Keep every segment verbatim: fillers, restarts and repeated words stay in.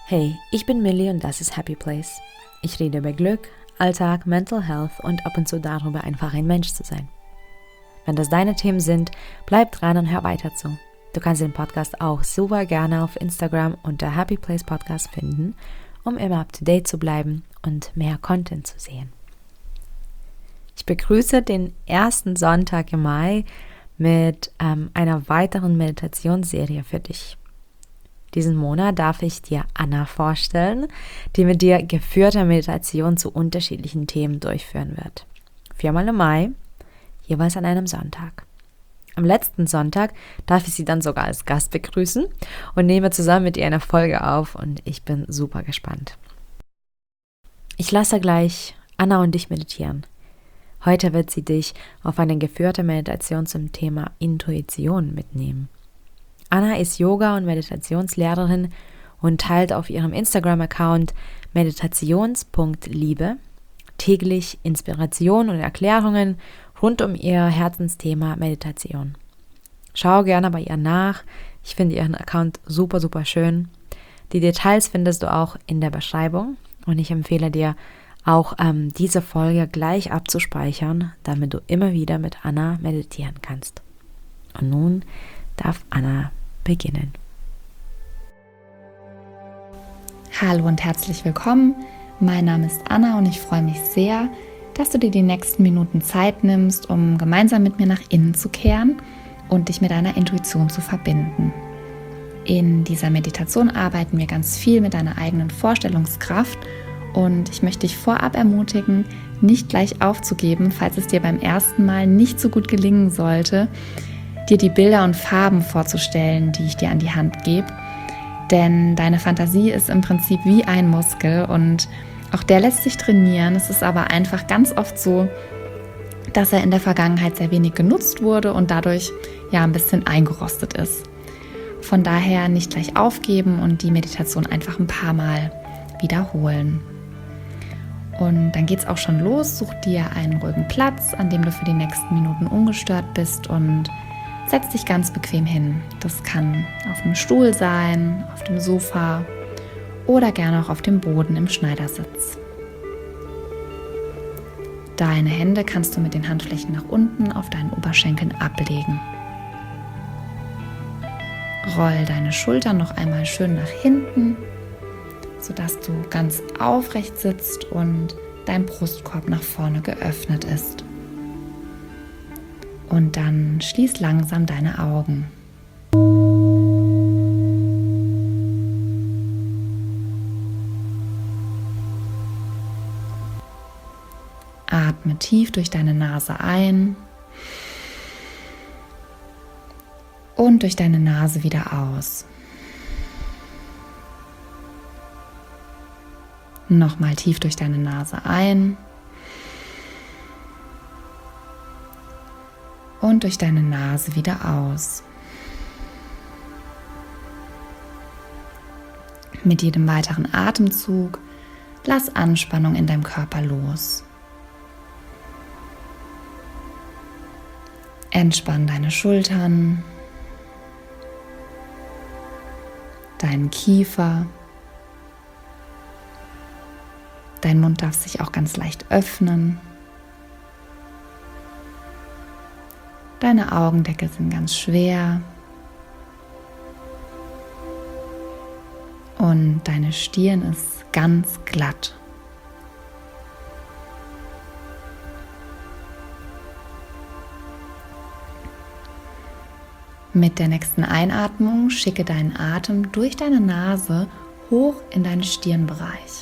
Hey, ich bin Millie und das ist Happy Place. Ich rede über Glück, Alltag, Mental Health und ab und zu darüber, einfach ein Mensch zu sein. Wenn das deine Themen sind, bleib dran und hör weiter zu. Du kannst den Podcast auch super gerne auf Instagram unter Happy Place Podcast finden, um immer up to date zu bleiben und mehr Content zu sehen. Ich begrüße den ersten Sonntag im Mai mit ähm, einer weiteren Meditationsserie für dich. Diesen Monat darf ich dir Anna vorstellen, die mit dir geführte Meditation zu unterschiedlichen Themen durchführen wird. Viermal im Mai, jeweils an einem Sonntag. Am letzten Sonntag darf ich sie dann sogar als Gast begrüßen und nehme zusammen mit ihr eine Folge auf und ich bin super gespannt. Ich lasse gleich Anna und dich meditieren. Heute wird sie dich auf eine geführte Meditation zum Thema Intuition mitnehmen. Anna ist Yoga- und Meditationslehrerin und teilt auf ihrem Instagram-Account meditations punkt liebe täglich Inspiration und Erklärungen rund um ihr Herzensthema Meditation. Schau gerne bei ihr nach. Ich finde ihren Account super, super schön. Die Details findest du auch in der Beschreibung und ich empfehle dir auch ähm, diese Folge gleich abzuspeichern, damit du immer wieder mit Anna meditieren kannst. Und nun darf Anna beginnen. Hallo und herzlich willkommen. Mein Name ist Anna und ich freue mich sehr, dass du dir die nächsten Minuten Zeit nimmst, um gemeinsam mit mir nach innen zu kehren und dich mit deiner Intuition zu verbinden. In dieser Meditation arbeiten wir ganz viel mit deiner eigenen Vorstellungskraft und ich möchte dich vorab ermutigen, nicht gleich aufzugeben, falls es dir beim ersten Mal nicht so gut gelingen sollte, dir die Bilder und Farben vorzustellen, die ich dir an die Hand gebe. Denn deine Fantasie ist im Prinzip wie ein Muskel und auch der lässt sich trainieren. Es ist aber einfach ganz oft so, dass er in der Vergangenheit sehr wenig genutzt wurde und dadurch ja ein bisschen eingerostet ist. Von daher nicht gleich aufgeben und die Meditation einfach ein paar Mal wiederholen. Und dann geht's auch schon los. Such dir einen ruhigen Platz, an dem du für die nächsten Minuten ungestört bist und setz dich ganz bequem hin. Das kann auf dem Stuhl sein, auf dem Sofa oder gerne auch auf dem Boden im Schneidersitz. Deine Hände kannst du mit den Handflächen nach unten auf deinen Oberschenkeln ablegen. Roll deine Schultern noch einmal schön nach hinten, sodass du ganz aufrecht sitzt und dein Brustkorb nach vorne geöffnet ist. Und dann schließ langsam deine Augen. Atme tief durch deine Nase ein und durch deine Nase wieder aus. Nochmal tief durch deine Nase ein und durch deine Nase wieder aus. Mit jedem weiteren Atemzug lass Anspannung in deinem Körper los. Entspann deine Schultern, deinen Kiefer. Dein Mund darf sich auch ganz leicht öffnen. Deine Augendeckel sind ganz schwer. Und deine Stirn ist ganz glatt. Mit der nächsten Einatmung schicke deinen Atem durch deine Nase hoch in deinen Stirnbereich.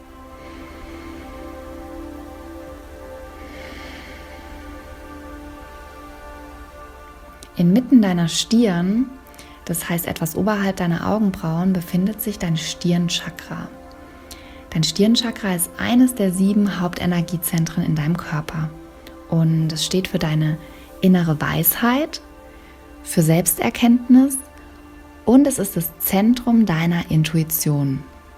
Inmitten deiner Stirn, das heißt etwas oberhalb deiner Augenbrauen, befindet sich dein Stirnchakra. Dein Stirnchakra ist eines der sieben Hauptenergiezentren in deinem Körper und es steht für deine innere Weisheit, für Selbsterkenntnis und es ist das Zentrum deiner Intuition.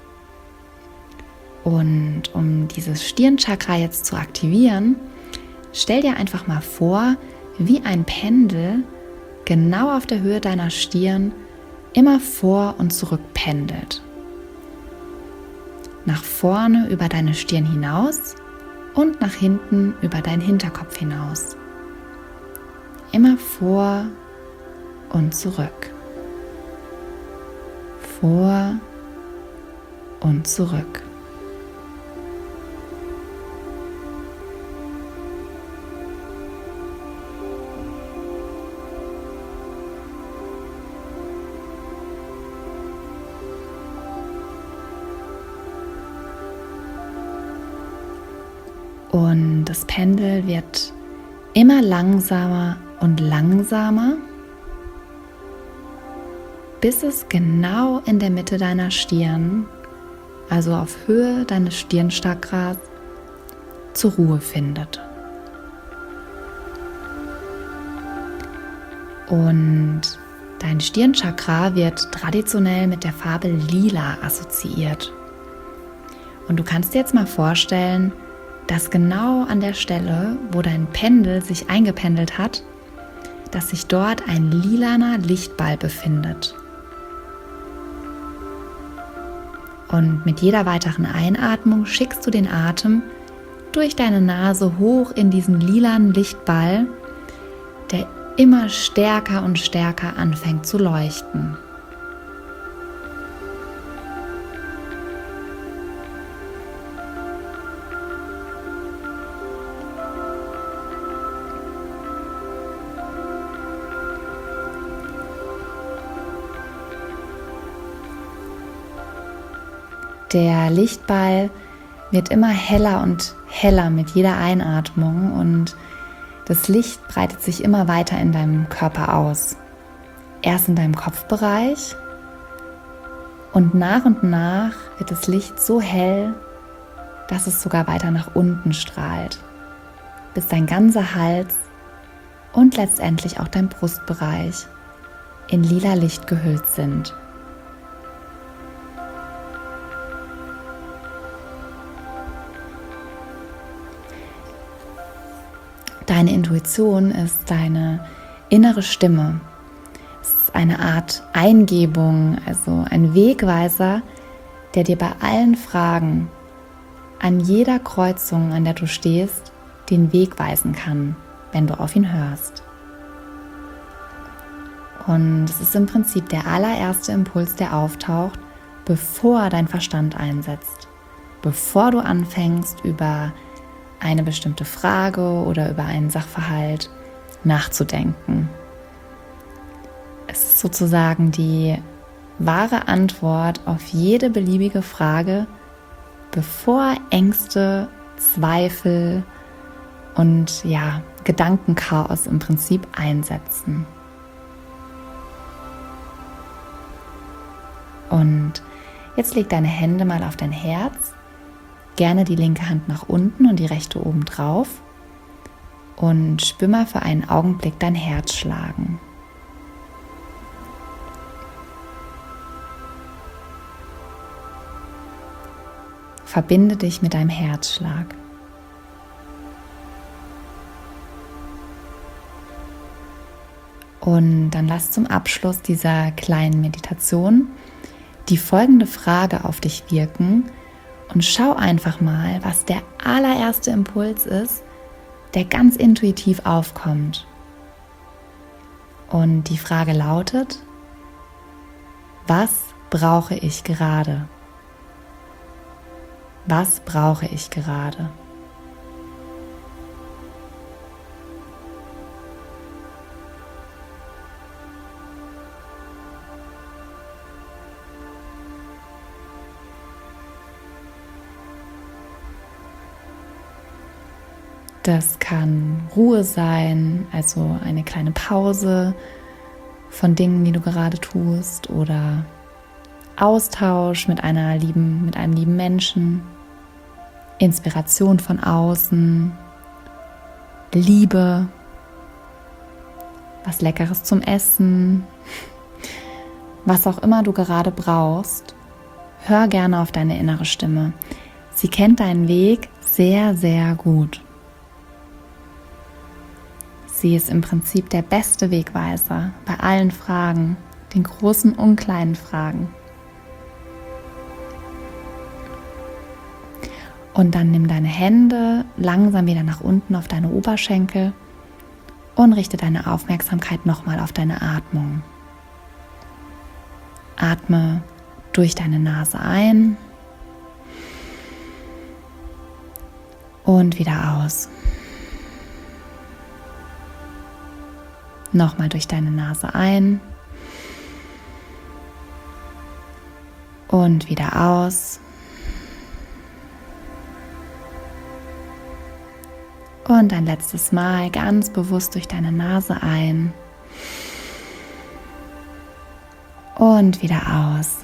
Und um dieses Stirnchakra jetzt zu aktivieren, stell dir einfach mal vor, wie ein Pendel genau auf der Höhe deiner Stirn immer vor und zurück pendelt. nach vorne über deine Stirn hinaus und nach hinten über deinen Hinterkopf hinaus. Immer vor und zurück. Vor und zurück. Und das Pendel wird immer langsamer und langsamer, bis es genau in der Mitte deiner Stirn, also auf Höhe deines Stirnchakras, zur Ruhe findet. Und dein Stirnchakra wird traditionell mit der Farbe Lila assoziiert. Und du kannst dir jetzt mal vorstellen, dass genau an der Stelle, wo dein Pendel sich eingependelt hat, dass sich dort ein lilaner Lichtball befindet. Und mit jeder weiteren Einatmung schickst du den Atem durch deine Nase hoch in diesen lilanen Lichtball, der immer stärker und stärker anfängt zu leuchten. Der Lichtball wird immer heller und heller mit jeder Einatmung und das Licht breitet sich immer weiter in deinem Körper aus. Erst in deinem Kopfbereich und nach und nach wird das Licht so hell, dass es sogar weiter nach unten strahlt, bis dein ganzer Hals und letztendlich auch dein Brustbereich in lila Licht gehüllt sind. Deine Intuition ist deine innere Stimme. Es ist eine Art Eingebung, also ein Wegweiser, der dir bei allen Fragen an jeder Kreuzung, an der du stehst, den Weg weisen kann, wenn du auf ihn hörst. Und es ist im Prinzip der allererste Impuls, der auftaucht, bevor dein Verstand einsetzt, bevor du anfängst, über eine bestimmte Frage oder über einen Sachverhalt nachzudenken. Es ist sozusagen die wahre Antwort auf jede beliebige Frage, bevor Ängste, Zweifel und ja, Gedankenchaos im Prinzip einsetzen. Und jetzt leg deine Hände mal auf dein Herz. Gerne die linke Hand nach unten und die rechte oben drauf und spür mal für einen Augenblick dein Herz schlagen. Verbinde dich mit deinem Herzschlag. Und dann lass zum Abschluss dieser kleinen Meditation die folgende Frage auf dich wirken. Und schau einfach mal, was der allererste Impuls ist, der ganz intuitiv aufkommt. Und die Frage lautet: Was brauche ich gerade? Was brauche ich gerade? Das kann Ruhe sein, also eine kleine Pause von Dingen, die du gerade tust, oder Austausch mit einer lieben, mit einem lieben Menschen, Inspiration von außen, Liebe, was Leckeres zum Essen, was auch immer du gerade brauchst. Hör gerne auf deine innere Stimme. Sie kennt deinen Weg sehr, sehr gut. Sie ist im Prinzip der beste Wegweiser bei allen Fragen, den großen und kleinen Fragen. Und dann nimm deine Hände langsam wieder nach unten auf deine Oberschenkel und richte deine Aufmerksamkeit nochmal auf deine Atmung. Atme durch deine Nase ein und wieder aus. Nochmal durch deine Nase ein und wieder aus. Und ein letztes Mal ganz bewusst durch deine Nase ein und wieder aus.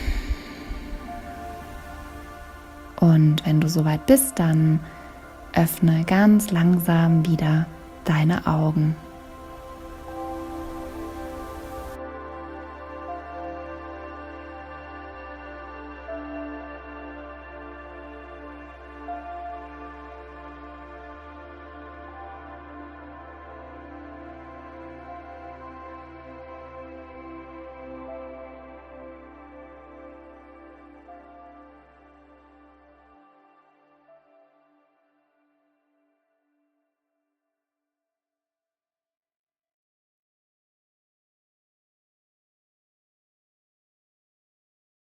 Und wenn du soweit bist, dann öffne ganz langsam wieder deine Augen.